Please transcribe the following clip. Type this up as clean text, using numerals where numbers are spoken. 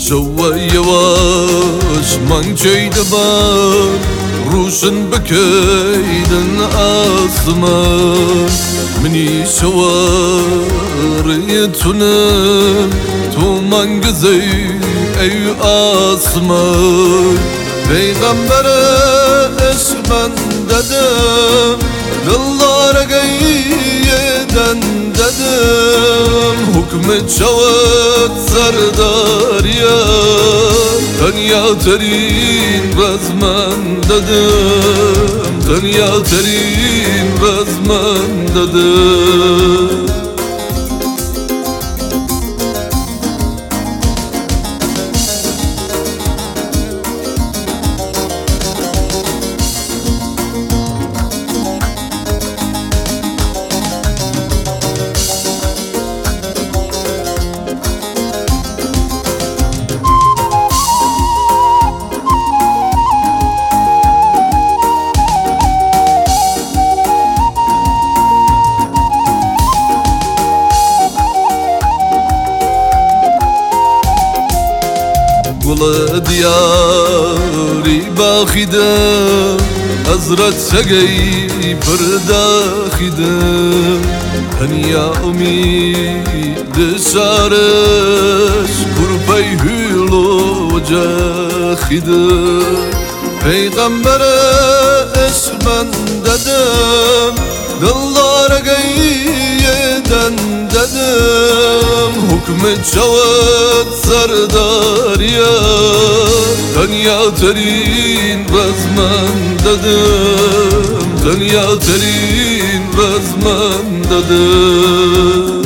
شوى يواش من جيد بان روشن بكيد آسمان مني شواريتنا تو من قزي أي آسمان پیغمبر عشق من ددم دلدار قیدن ددم حکم شود سرداریا دنیا ترین رزمن ددم دنیا ترین رزمن ددم گل دیاری باخیده حضرت سگی پرداخیده هنیا امید سارش کرپی هیلو جاخیده پیغمبر عشق من ددم دلدار قیدن ددم حکم شود سرداریا دنیا ترین رزمن ددم دنیا ترین رزمن ددم